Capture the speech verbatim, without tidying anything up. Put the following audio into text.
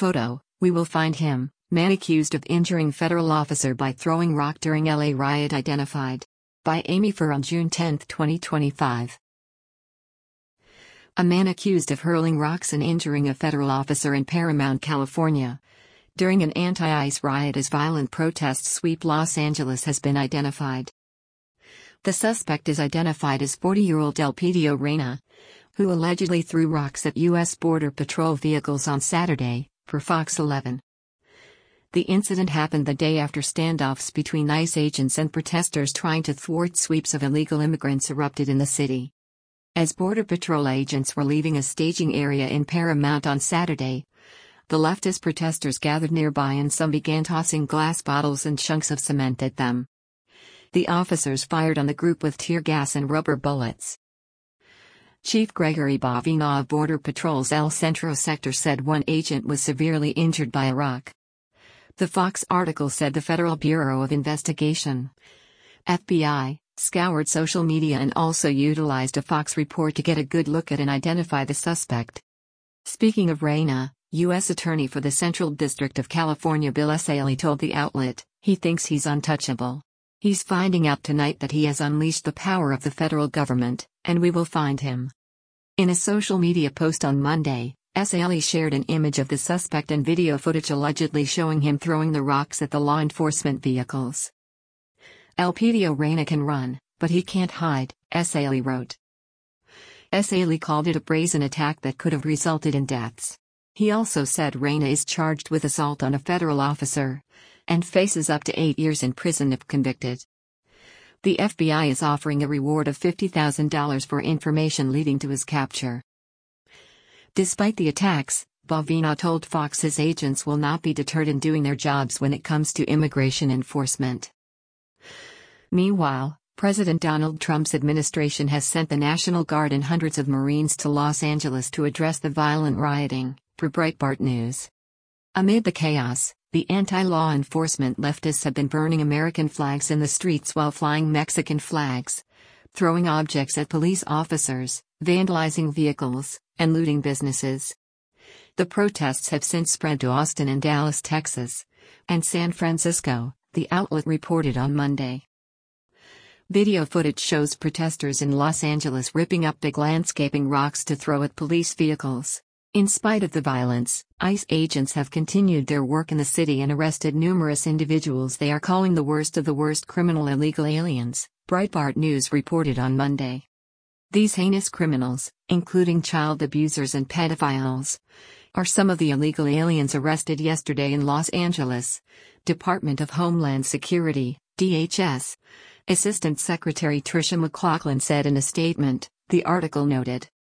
Photo: We will find him. Man accused of injuring federal officer by throwing rock during L A riot identified. By Amy Fur on June tenth, twenty twenty-five. A man accused of hurling rocks and injuring a federal officer in Paramount, California, during an anti-ICE riot as violent protests sweep Los Angeles has been identified. The suspect is identified as forty-year-old Elpidio Reyna, who allegedly threw rocks at U S Border Patrol vehicles on Saturday, per Fox eleven. The incident happened the day after standoffs between ICE agents and protesters trying to thwart sweeps of illegal immigrants erupted in the city. As Border Patrol agents were leaving a staging area in Paramount on Saturday, the leftist protesters gathered nearby and some began tossing glass bottles and chunks of cement at them. The officers fired on the group with tear gas and rubber bullets. Chief Gregory Bavina of Border Patrol's El Centro sector said one agent was severely injured by a rock. The Fox article said the Federal Bureau of Investigation, F B I, scoured social media and also utilized a Fox report to get a good look at and identify the suspect. Speaking of Reyna, U S Attorney for the Central District of California Bill Essayli told the outlet, he thinks he's untouchable. He's finding out tonight that he has unleashed the power of the federal government, and we will find him. In a social media post on Monday, Essayli shared an image of the suspect and video footage allegedly showing him throwing the rocks at the law enforcement vehicles. Elpidio Reyna can run, but he can't hide, Essayli wrote. Essayli called it a brazen attack that could have resulted in deaths. He also said Reyna is charged with assault on a federal officer and faces up to eight years in prison if convicted. The F B I is offering a reward of fifty thousand dollars for information leading to his capture. Despite the attacks, Bavina told Fox his agents will not be deterred in doing their jobs when it comes to immigration enforcement. Meanwhile, President Donald Trump's administration has sent the National Guard and hundreds of Marines to Los Angeles to address the violent rioting, per Breitbart News. Amid the chaos, the anti-law enforcement leftists have been burning American flags in the streets while flying Mexican flags, throwing objects at police officers, vandalizing vehicles, and looting businesses. The protests have since spread to Austin and Dallas, Texas, and San Francisco, the outlet reported on Monday. Video footage shows protesters in Los Angeles ripping up big landscaping rocks to throw at police vehicles. In spite of the violence, ICE agents have continued their work in the city and arrested numerous individuals they are calling the worst of the worst criminal illegal aliens, Breitbart News reported on Monday. These heinous criminals, including child abusers and pedophiles, are some of the illegal aliens arrested yesterday in Los Angeles, Department of Homeland Security, D H S. Assistant Secretary Tricia McLaughlin said in a statement, the article noted.